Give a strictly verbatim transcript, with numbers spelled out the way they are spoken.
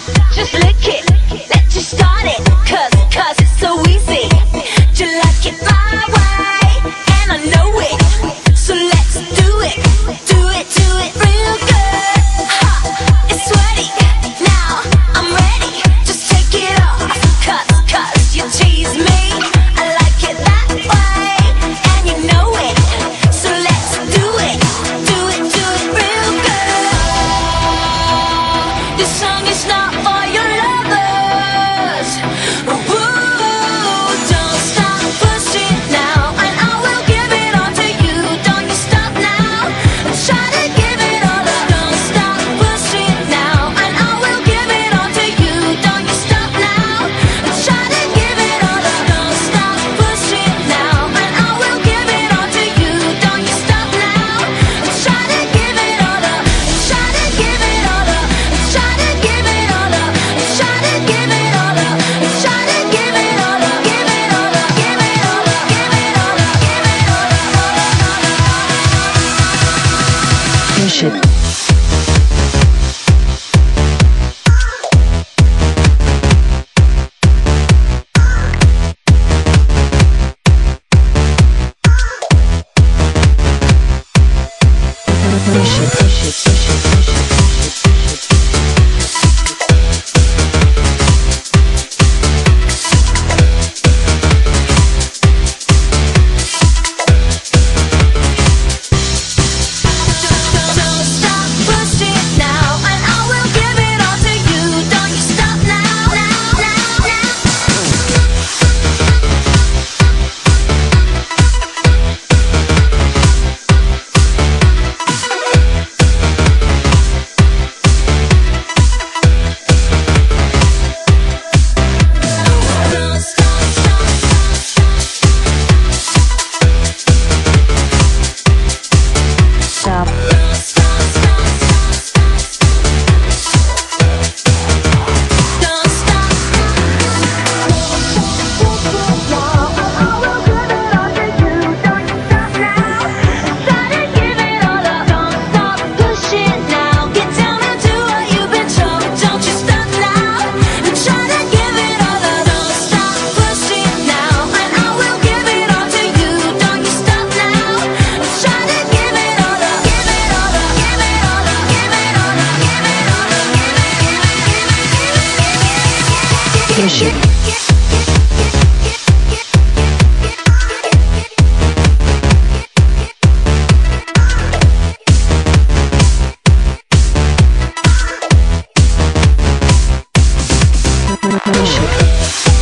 just lick it. Let's just start it, cause, cause it's so easy. You like it my way, and I know it. So let's do it, do it, do it real good. Ha, it's sweaty, now I'm ready. Just take it off, cause, cause you tease me. I like it that way, and you know it. So let's do it, do it, do it real good. This song is not for your lovers. Ooh, don't stop, push it now, and I will give it all to you. Don't you stop now, try to give it all up. Don't stop, push it now, and I will give it all to you. Don't you stop now, try to give it all up. Don't stop, push it now, and I will give it all to you. Don't you stop now, try to give it all up. Try to give it all up. Try to give it all up. Try to give it all up. Try to give it all up. Give it all up. Give it all up. Give it all up. Give it all up. Push it. Push it, push it, push it, push it, push it, push it. Don't stop, push it now, and I will give it all to you. Don't you stop now, now, now, Don't stop, stop, stop, Stop. Don't stop, stop, stop, stop. Don't stop. I will give it all to you. Don't you stop now. Try to give it all up. Don't stop, push it now. Get down and do what you've been told. Don't you stop now. Try to give it all up. Don't stop, push it now, and I will give it all to you. Don't you stop now. Try to give it all up. Give it all up. Give it all up. Give it all up. Give it all up. Give it, give it, give it, give it, give it, give it, give it, Push it. Push it.